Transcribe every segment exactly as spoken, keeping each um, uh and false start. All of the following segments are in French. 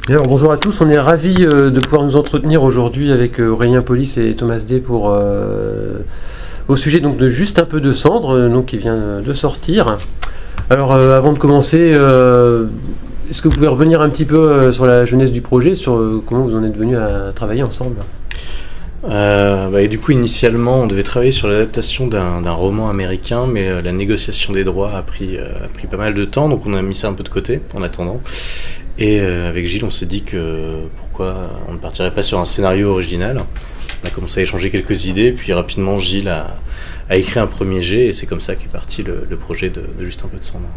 Alors, bonjour à tous, on est ravis euh, de pouvoir nous entretenir aujourd'hui avec euh, Aurélien Polis et Thomas D pour, euh, au sujet donc, de Juste un peu de cendre, euh, donc, qui vient de sortir. Alors euh, avant de commencer, euh, est-ce que vous pouvez revenir un petit peu euh, sur la jeunesse du projet, sur euh, comment vous en êtes venus à travailler ensemble? Euh, bah, et du coup, initialement, on devait travailler sur l'adaptation d'un, d'un roman américain, mais euh, la négociation des droits a pris, euh, a pris pas mal de temps, donc on a mis ça un peu de côté en attendant. Et euh, avec Gilles, on s'est dit que pourquoi on ne partirait pas sur un scénario original. On a commencé à échanger quelques idées, puis rapidement, Gilles a, a écrit un premier jet, et c'est comme ça qu'est parti le, le projet de, de Juste un peu de cendre.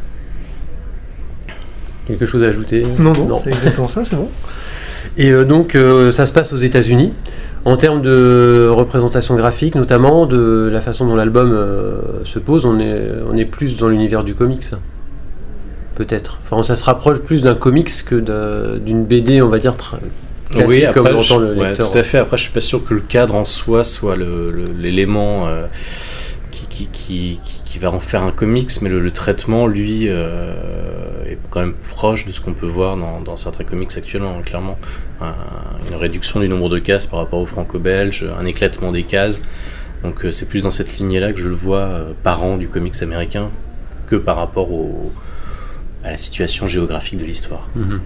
Quelque chose à ajouter? Non, non, non. C'est exactement ça, c'est bon. Et euh, donc, euh, ça se passe aux États-Unis. En termes de représentation graphique, notamment, de la façon dont l'album euh, se pose, on est, on est plus dans l'univers du comics. Peut-être. Enfin, ça se rapproche plus d'un comics que de, d'une B D, on va dire, tra- classique, oui, après, comme l'entend je, le lecteur. Ouais, tout à fait. Après, je suis pas sûr que le cadre en soi soit le, le, l'élément euh, qui, qui, qui, qui, qui va en faire un comics, mais le, le traitement, lui, euh, est quand même proche de ce qu'on peut voir dans, dans certains comics actuellement, hein, clairement. Un, une réduction du nombre de cases par rapport au franco-belge, un éclatement des cases. Donc, euh, c'est plus dans cette lignée-là que je le vois euh, parent du comics américain que par rapport au à la situation géographique de l'histoire. Mmh.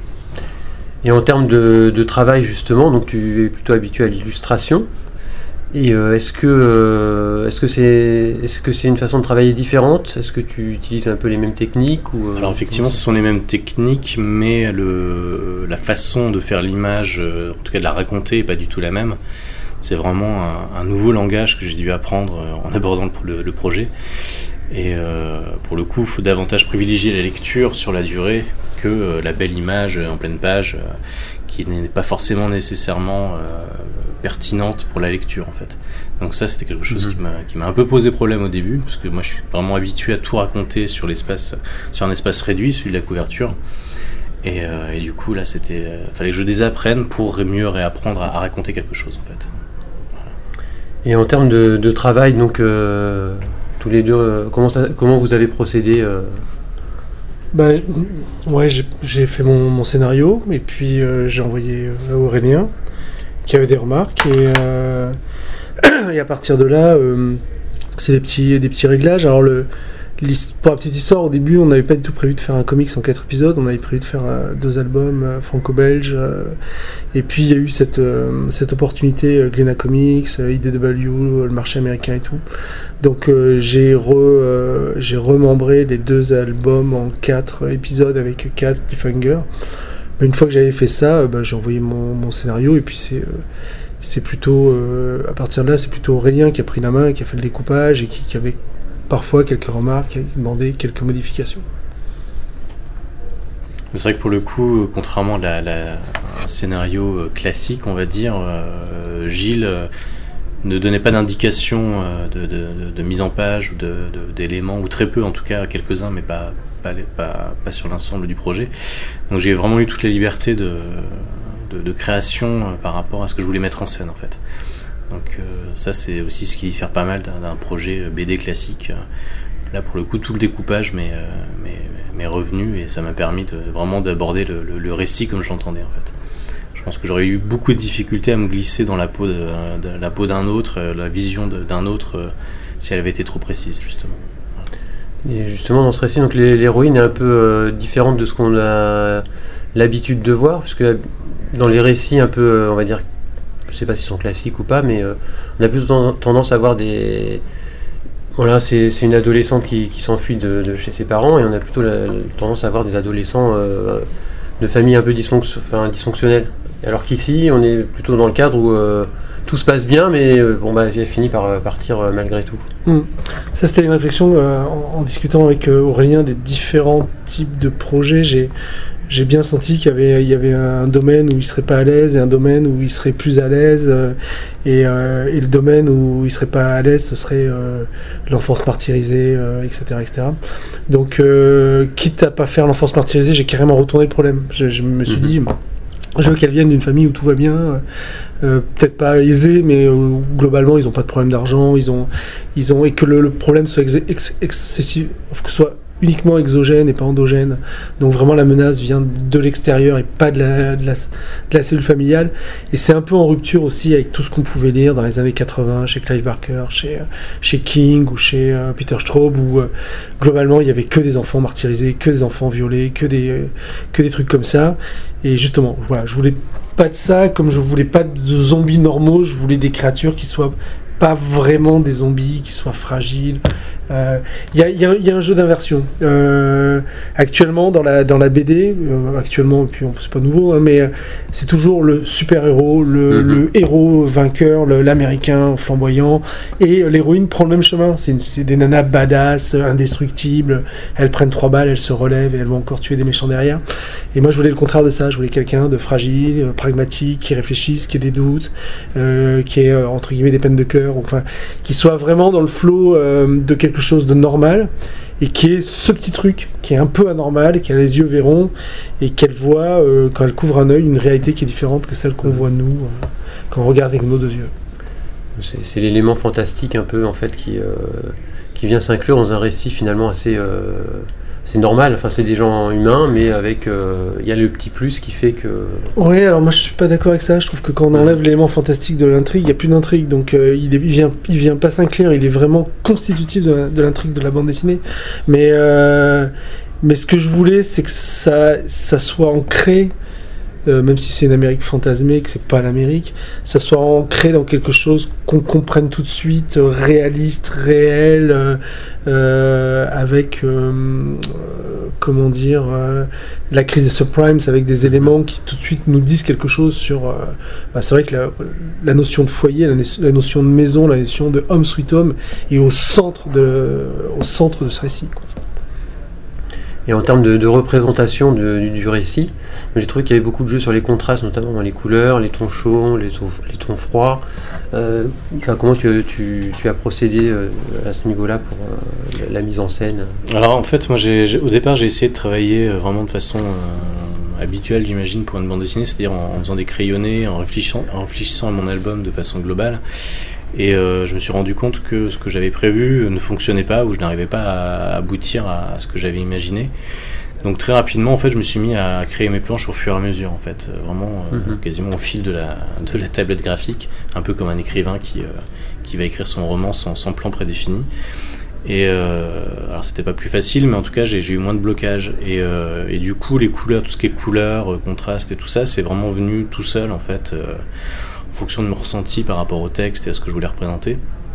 Et en termes de, de travail, justement, donc tu es plutôt habitué à l'illustration. Et euh, est-ce que euh, est-ce que c'est est-ce que c'est une façon de travailler différente? Est-ce que tu utilises un peu les mêmes techniques ou, euh, Alors effectivement, ce sont les mêmes techniques, mais le, la façon de faire l'image, euh, en tout cas de la raconter, n'est pas du tout la même. C'est vraiment un, un nouveau langage que j'ai dû apprendre en abordant le, le, le projet. Et euh, pour le coup, il faut davantage privilégier la lecture sur la durée que euh, la belle image en pleine page, euh, qui n'est pas forcément nécessairement euh, pertinente pour la lecture en fait. Donc ça, c'était quelque chose mmh. qui m'a, qui m'a un peu posé problème au début, parce que moi je suis vraiment habitué à tout raconter sur l'espace, sur un espace réduit, celui de la couverture. Et, euh, et du coup, là, c'était, euh, fallait que je désapprenne pour mieux réapprendre à, à raconter quelque chose en fait. Voilà. Et en termes de, de travail, donc... Euh... tous les deux, euh, comment, ça, comment vous avez procédé euh... bah, ouais, j'ai, j'ai fait mon, mon scénario et puis euh, j'ai envoyé à Aurélien qui avait des remarques et, euh, et à partir de là, euh, c'est des petits, des petits réglages. Alors le, pour la petite histoire, au début, on n'avait pas du tout prévu de faire un comics en quatre épisodes, on avait prévu de faire euh, deux albums euh, franco-belges. Euh, et puis il y a eu cette, euh, cette opportunité, euh, Glénat Comics, euh, I D W, euh, le marché américain et tout. Donc euh, j'ai, re, euh, j'ai remembré les deux albums en quatre épisodes avec quatre cliffhangers. Mais une fois que j'avais fait ça, euh, bah, j'ai envoyé mon, mon scénario et puis c'est, euh, c'est plutôt, euh, à partir de là, c'est plutôt Aurélien qui a pris la main, qui a fait le découpage et qui, qui avait parfois quelques remarques, qui a demandé quelques modifications. C'est vrai que pour le coup, contrairement à la, la, un scénario classique, on va dire, euh, Gilles euh, ne donnait pas d'indication euh, de, de, de, de mise en page ou de, de, d'éléments, ou très peu en tout cas, quelques-uns, mais pas, pas, pas, pas sur l'ensemble du projet. Donc j'ai vraiment eu toute la liberté de, de, de création euh, par rapport à ce que je voulais mettre en scène en fait. Donc euh, ça c'est aussi ce qui diffère pas mal d'un, d'un projet B D classique. Là pour le coup tout le découpage m'est, euh, m'est, m'est revenu et ça m'a permis de, vraiment d'aborder le, le, le récit comme je l'entendais en fait. Je pense que j'aurais eu beaucoup de difficultés à me glisser dans la peau, de, de, la peau d'un autre, la vision de, d'un autre, euh, si elle avait été trop précise justement. Et justement dans ce récit, donc l'héroïne est un peu euh, différente de ce qu'on a l'habitude de voir, parce que dans les récits un peu, euh, on va dire, je sais pas s'ils sont classiques ou pas, mais euh, on a plus tendance à voir des... Voilà, c'est, c'est une adolescente qui, qui s'enfuit de, de chez ses parents, et on a plutôt la, la tendance à voir des adolescents euh, de familles un peu dysfonction, enfin, dysfonctionnelles. Alors qu'ici, on est plutôt dans le cadre où euh, tout se passe bien, mais euh, bon, bah, elle finit par euh, partir euh, malgré tout. Mmh. Ça, c'était une réflexion euh, en, en discutant avec euh, Aurélien des différents types de projets. J'ai, j'ai bien senti qu'il y avait, il y avait un domaine où il serait pas à l'aise et un domaine où il serait plus à l'aise. Euh, et, euh, et le domaine où il serait pas à l'aise, ce serait euh, l'enfance martyrisée, euh, et cetera, et cetera. Donc, euh, quitte à pas faire l'enfance martyrisée, j'ai carrément retourné le problème. Je, je me suis mmh. dit... Je veux qu'elle vienne d'une famille où tout va bien, euh, peut-être pas aisée, mais euh, globalement ils n'ont pas de problème d'argent, ils ont, ils ont, et que le, le problème soit ex- ex- excessif, que ce soit uniquement exogène et pas endogène. Donc vraiment la menace vient de l'extérieur et pas de la, de la, de la cellule familiale. Et c'est un peu en rupture aussi avec tout ce qu'on pouvait lire dans les années quatre-vingts chez Clive Barker, chez, chez King ou chez euh, Peter Straub, où euh, globalement il y avait que des enfants martyrisés, que des enfants violés, que des, euh, que des trucs comme ça. Et justement, voilà, je voulais pas de ça, comme je voulais pas de zombies normaux, je voulais des créatures qui soient pas vraiment des zombies, qui soient fragiles. Il euh, y, y, y a un jeu d'inversion. Euh, actuellement, dans la, dans la B D, euh, actuellement, et puis c'est pas nouveau, hein, mais euh, c'est toujours le super-héros, le, mm-hmm. le héros vainqueur, le, l'américain flamboyant, et euh, l'héroïne prend le même chemin. C'est, une, c'est des nanas badass, indestructibles, elles prennent trois balles, elles se relèvent, et elles vont encore tuer des méchants derrière. Et moi, je voulais le contraire de ça. Je voulais quelqu'un de fragile, euh, pragmatique, qui réfléchisse, qui ait des doutes, euh, qui ait, euh, entre guillemets, des peines de cœur, enfin, qui soit vraiment dans le flow euh, de quelque chose de normal, et qui est ce petit truc qui est un peu anormal, qui a les yeux verrons, et qu'elle voit, euh, quand elle couvre un œil, une réalité qui est différente que celle qu'on voit nous, euh, quand on regarde avec nos deux yeux. C'est, c'est l'élément fantastique un peu, en fait, qui, euh, qui vient s'inclure dans un récit finalement assez... Euh, c'est normal, enfin c'est des gens humains, mais avec il euh, y a le petit plus qui fait que... Ouais, alors moi je suis pas d'accord avec ça, je trouve que quand on enlève l'élément fantastique de l'intrigue, il n'y a plus d'intrigue, donc euh, il, est, il, vient, il vient pas s'inclure, il est vraiment constitutif de, de l'intrigue de la bande dessinée, mais, euh, mais ce que je voulais c'est que ça, ça soit ancré, euh, même si c'est une Amérique fantasmée, que c'est pas l'Amérique, ça soit ancré dans quelque chose qu'on comprenne tout de suite, euh, réaliste, réel, euh, euh, avec, euh, euh, comment dire, euh, la crise des subprimes, avec des éléments qui tout de suite nous disent quelque chose sur... Euh, bah, c'est vrai que la, la notion de foyer, la, la notion de maison, la notion de home sweet home est au centre de, au centre de ce récit, quoi. Et en termes de, de représentation de, du, du récit, j'ai trouvé qu'il y avait beaucoup de jeux sur les contrastes, notamment dans les couleurs, les tons chauds, les tons, les tons froids. Euh, enfin, comment tu, tu, tu as procédé euh, à ce niveau-là pour euh, la, la mise en scène? Alors en fait, moi, j'ai, j'ai, au départ, j'ai essayé de travailler euh, vraiment de façon euh, habituelle, j'imagine, pour une bande dessinée, c'est-à-dire en, en faisant des crayonnés, en réfléchissant, en réfléchissant à mon album de façon globale. Et euh, je me suis rendu compte que ce que j'avais prévu ne fonctionnait pas, ou je n'arrivais pas à aboutir à ce que j'avais imaginé. Donc très rapidement, en fait, je me suis mis à créer mes planches au fur et à mesure, en fait, vraiment euh, mm-hmm. quasiment au fil de la, de la tablette graphique, un peu comme un écrivain qui, euh, qui va écrire son roman sans, sans plan prédéfini. Et euh, alors c'était pas plus facile, mais en tout cas j'ai, j'ai eu moins de blocage. Et, euh, et du coup, les couleurs, tout ce qui est couleurs, euh, contraste et tout ça, c'est vraiment venu tout seul, en fait. Euh, en fonction de mon ressenti par rapport au texte et à ce que je voulais représenter.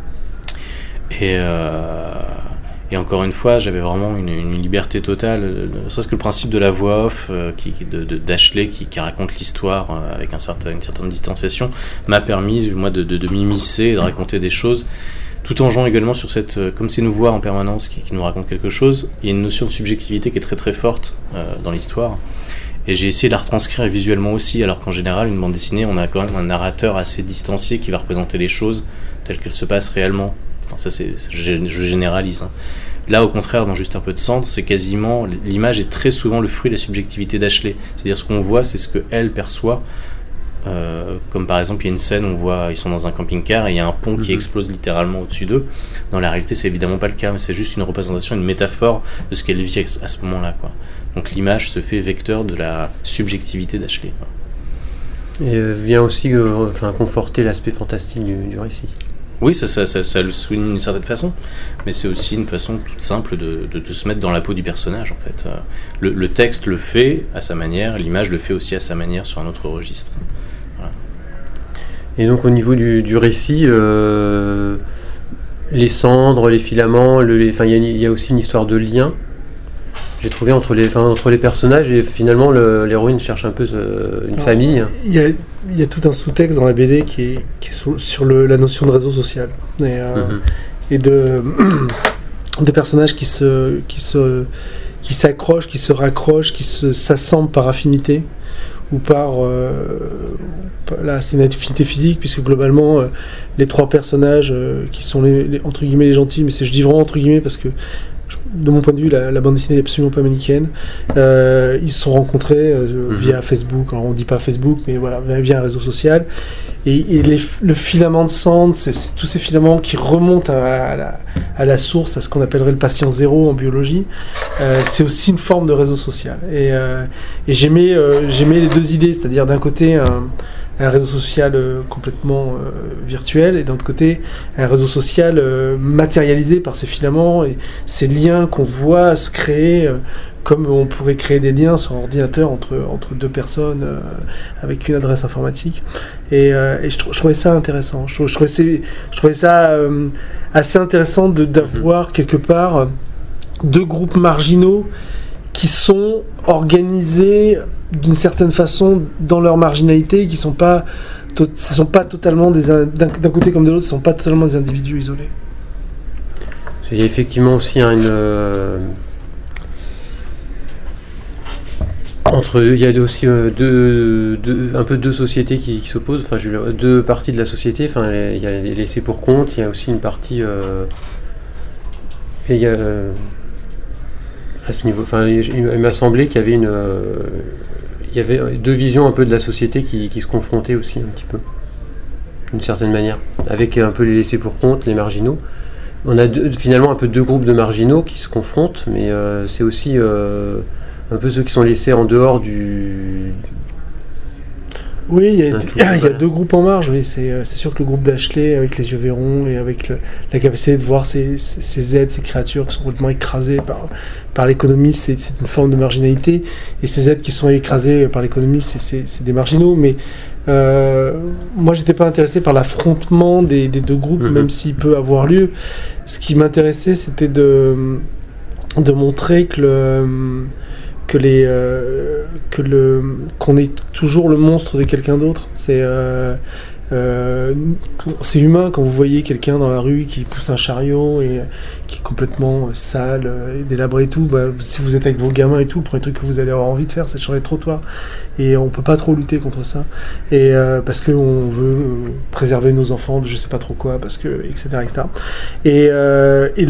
Et, euh, et encore une fois, j'avais vraiment une, une liberté totale. C'est ce que le principe de la voix off euh, qui, de, de, d'Ashley qui, qui raconte l'histoire euh, avec un certain, une certaine distanciation m'a permis, moi, de, de, de m'immiscer et de raconter des choses, tout en jouant également sur cette... Euh, comme c'est une voix en permanence qui, qui nous raconte quelque chose, il y a une notion de subjectivité qui est très très forte euh, dans l'histoire. Et j'ai essayé de la retranscrire visuellement aussi, alors qu'en général, une bande dessinée, on a quand même un narrateur assez distancié qui va représenter les choses telles qu'elles se passent réellement. Enfin, ça, c'est, c'est, je généralise. Hein. Là, au contraire, dans Juste un peu de cendre, c'est quasiment... L'image est très souvent le fruit de la subjectivité d'Ashley. C'est-à-dire, ce qu'on voit, c'est ce qu'elle perçoit. Euh, comme par exemple, il y a une scène où on voit, ils sont dans un camping-car et il y a un pont qui mm-hmm. explose littéralement au-dessus d'eux. Dans la réalité, c'est évidemment pas le cas, mais c'est juste une représentation, une métaphore de ce qu'elle vit à ce moment-là, quoi. Donc l'image se fait vecteur de la subjectivité d'Ashley. Et euh, vient aussi euh, enfin, conforter l'aspect fantastique du, du récit. Oui, ça, ça, ça, ça le souligne d'une certaine façon, mais c'est aussi une façon toute simple de, de, de se mettre dans la peau du personnage, en fait. Le, le texte le fait à sa manière, l'image le fait aussi à sa manière sur un autre registre. Voilà. Et donc au niveau du, du récit, euh, les cendres, les filaments, le, les, il y, y a aussi une histoire de lien. J'ai trouvé entre les, enfin, entre les personnages et finalement le, l'héroïne cherche un peu ce, une Alors, famille. Il y, a, il y a tout un sous-texte dans la B D qui est, qui est sur, sur le, la notion de réseau social et, euh, mm-hmm. et de, de personnages qui, se, qui, se, qui s'accrochent, qui se raccrochent, qui se, s'assemblent par affinité ou par... Euh, là, c'est une affinité physique puisque globalement euh, les trois personnages euh, qui sont les, les, entre guillemets les gentils, mais c'est, je dis vraiment entre guillemets parce que de mon point de vue, la, la bande dessinée n'est absolument pas manichéenne. Euh, ils se sont rencontrés euh, mmh. via Facebook. Alors, on ne dit pas Facebook, mais voilà, via un réseau social. Et, et les, le filament de Sand, c'est, c'est tous ces filaments qui remontent à, à, la, à la source, à ce qu'on appellerait le patient zéro en biologie. Euh, c'est aussi une forme de réseau social. Et, euh, et j'aimais, euh, j'aimais les deux idées, c'est-à-dire d'un côté un, un réseau social euh, complètement euh, virtuel et d'un autre côté un réseau social euh, matérialisé par ces filaments et ces liens qu'on voit se créer euh, comme on pourrait créer des liens sur un ordinateur entre, entre deux personnes euh, avec une adresse informatique. Et, euh, et je, je trouvais ça intéressant. Je, je, trouvais, je trouvais ça euh, assez intéressant de, d'avoir quelque part deux groupes marginaux qui sont organisés d'une certaine façon dans leur marginalité, qui ne sont pas, to- sont pas totalement des, d'un, d'un côté comme de l'autre, ne sont pas totalement des individus isolés. Il y a effectivement aussi une... Euh, entre, il y a aussi euh, deux, deux, un peu deux sociétés qui, qui s'opposent, enfin je, deux parties de la société, enfin il y a les laissés pour compte, il y a aussi une partie... Euh, et il y a... Euh, à ce niveau, enfin, il, il m'a semblé qu'il y avait une, euh, il y avait deux visions un peu de la société qui, qui se confrontaient aussi un petit peu, d'une certaine manière, avec un peu les laissés pour compte, les marginaux. On a deux, finalement un peu deux groupes de marginaux qui se confrontent, mais euh, c'est aussi euh, un peu ceux qui sont laissés en dehors du. Oui, il y, a, tout, il y a deux groupes en marge. Oui, c'est, c'est sûr que le groupe d'Ashley, avec les yeux verrons et avec le, la capacité de voir ces, ces, ces êtres, ces créatures qui sont complètement écrasées par, par l'économie, c'est, c'est une forme de marginalité. Et ces êtres qui sont écrasés par l'économie, c'est, c'est, c'est des marginaux. Mais euh, moi, j'étais pas intéressé par l'affrontement des, des deux groupes, mm-hmm. même s'il peut avoir lieu. Ce qui m'intéressait, c'était de, de montrer que le... que les euh, que le qu'on est toujours le monstre de quelqu'un d'autre. C'est euh, euh, c'est humain quand vous voyez quelqu'un dans la rue qui pousse un chariot et qui est complètement sale et délabré et tout. Bah, si vous êtes avec vos gamins et tout, le premier truc que vous allez avoir envie de faire, c'est de changer de trottoir. Et on peut pas trop lutter contre ça. Et euh, parce que on veut préserver nos enfants de je sais pas trop quoi, parce que et cetera et cetera. Et euh, et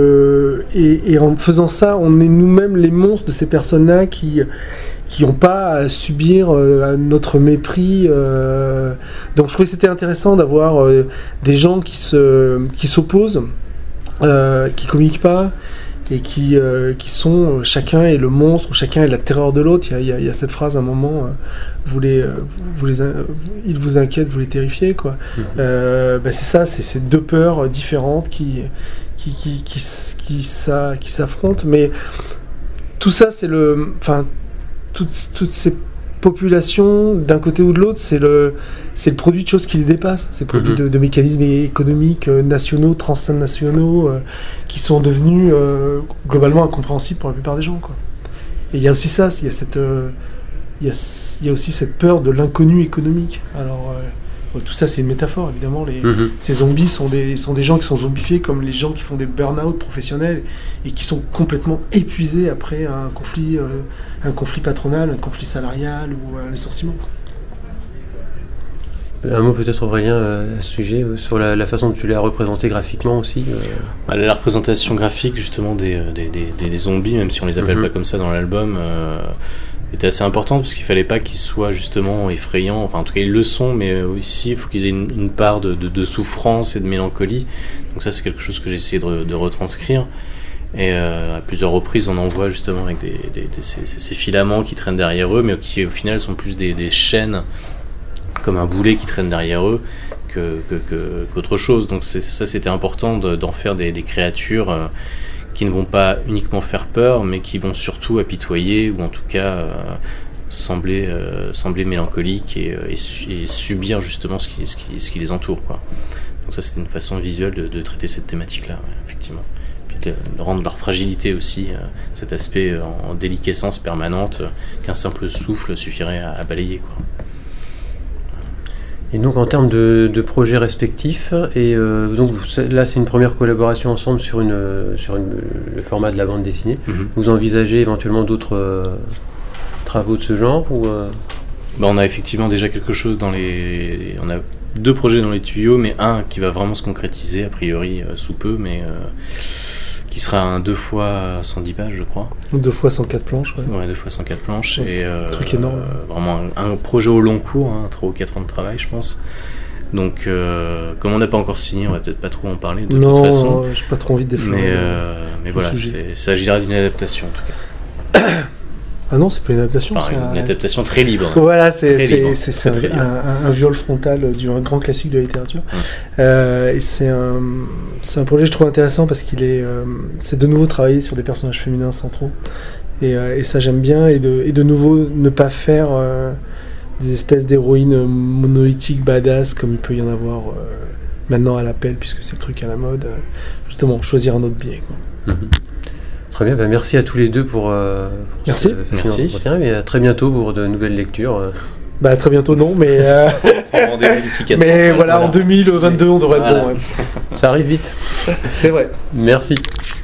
le et, et en faisant ça, on est nous-mêmes les monstres de ces personnes-là qui qui n'ont pas à subir euh, notre mépris. Euh... Donc je trouvais que c'était intéressant d'avoir euh, des gens qui se qui s'opposent, euh, qui communiquent pas. Et qui, euh, qui sont, euh, chacun est le monstre, ou chacun est la terreur de l'autre. Il y a, il y a cette phrase à un moment, euh, vous les, euh, vous les, euh, ils vous inquiètent, vous les terrifiez, quoi. Mmh. Euh, ben c'est ça, c'est ces deux peurs différentes qui, qui, qui, qui, qui, qui, ça, qui s'affrontent. Mais tout ça, c'est le, enfin, toutes, toutes ces populations, d'un côté ou de l'autre, c'est le, c'est le produit de choses qui les dépassent. C'est le produit mmh. de, de mécanismes économiques euh, nationaux, transnationaux, euh, qui sont devenus euh, globalement incompréhensibles pour la plupart des gens, quoi. Et il y a aussi ça, il y a cette, euh, il y a, il y a aussi cette peur de l'inconnu économique. Alors euh, tout ça, c'est une métaphore, évidemment. Les, mmh. Ces zombies sont des, sont des gens qui sont zombifiés comme les gens qui font des burn-out professionnels et qui sont complètement épuisés après un conflit, euh, un conflit patronal, un conflit salarial ou un licenciement. Un mot peut-être, Aurélien, euh, à ce sujet, euh, sur la, la façon dont tu l'as représenté graphiquement aussi. Euh... Bah, la représentation graphique justement des, des, des, des zombies, même si on les appelle mm-hmm. pas comme ça dans l'album, euh, était assez importante parce qu'il fallait pas qu'ils soient justement effrayants. Enfin, en tout cas, ils le sont, mais aussi il faut qu'ils aient une, une part de, de, de souffrance et de mélancolie. Donc ça, c'est quelque chose que j'ai essayé de, de retranscrire. Et euh, à plusieurs reprises, on en voit justement avec des, des, des, ces, ces filaments qui traînent derrière eux, mais qui au final sont plus des, des chaînes, comme un boulet qui traîne derrière eux, que, que, que, qu'autre chose. Donc c'est, ça, c'était important de, d'en faire des, des créatures euh, qui ne vont pas uniquement faire peur, mais qui vont surtout apitoyer, ou en tout cas euh, sembler, euh, sembler mélancoliques et, et, su, et subir justement ce qui, ce, qui, ce qui les entoure, quoi. Donc ça, c'était une façon visuelle de, de traiter cette thématique-là, ouais, effectivement. Puis de, de rendre leur fragilité aussi, euh, cet aspect en, en déliquescence permanente, euh, qu'un simple souffle suffirait à, à balayer, quoi. Et donc en termes de, de projets respectifs, et euh, donc là c'est une première collaboration ensemble sur, une, sur une, le format de la bande dessinée. Mm-hmm. Vous envisagez éventuellement d'autres euh, travaux de ce genre ou euh... bah, on a effectivement déjà quelque chose dans les... On a deux projets dans les tuyaux, mais un qui va vraiment se concrétiser a priori euh, sous peu, mais euh, qui sera un deux fois cent dix pages, je crois. Deux fois cent quatre planches. Ouais, ouais deux fois cent quatre planches. Ouais, et, un euh, truc énorme. Euh, vraiment un, un projet au long cours, hein, trois ou quatre ans de travail, je pense. Donc, euh, comme on n'a pas encore signé, on va peut-être pas trop en parler de non, toute façon. Non, j'ai pas trop envie de défendre. Mais, euh, mais voilà, il s'agira d'une adaptation en tout cas. Ah non, c'est pas une adaptation. Enfin, c'est une un... adaptation très libre. Voilà, c'est, très c'est, libre. c'est, c'est très, un, un, un viol frontal d'un grand classique de la littérature. Hum. Euh, et c'est un, c'est un projet, je trouve, intéressant parce qu'il est, euh, c'est de nouveau travailler sur des personnages féminins centraux. Et, euh, et ça, j'aime bien. Et de, et de nouveau, ne pas faire euh, des espèces d'héroïnes monolithiques, badass, comme il peut y en avoir euh, maintenant à l'appel, puisque c'est le truc à la mode. Euh, justement, choisir un autre biais, quoi. Mmh. Très bien, bah merci à tous les deux pour, euh, pour merci. ce merci. entretien, et à très bientôt pour de nouvelles lectures. Bah très bientôt non, mais euh... mais voilà, voilà, en deux mille vingt-deux on devrait voilà. être bon. Ouais. Ça arrive vite. C'est vrai. Merci.